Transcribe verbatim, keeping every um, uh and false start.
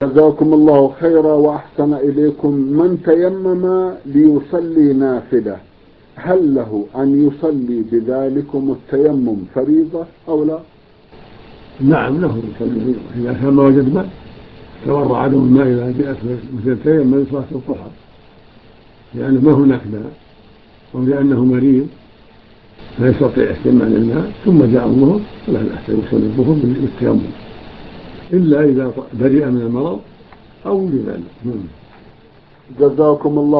جزاكم الله خيرا وأحسن إليكم. من تيمم ليصلي نافلة هل له أن يصلي بذلكم التيمم فريضة أو لا؟ نعم له يصلي فريضة إذا كان ما وجد ماء، تورع عدم الماء إذا جاءت مثل التيمم لصلاة الضحى لأنه ما هناك ماء أو لأنه مريض لا يستطيع استعمال الماء ثم جاء الظهر فلا بأس يصلي الظهر بالتيمم إلا إذا برئ من المرض أو بذلك. جزاكم الله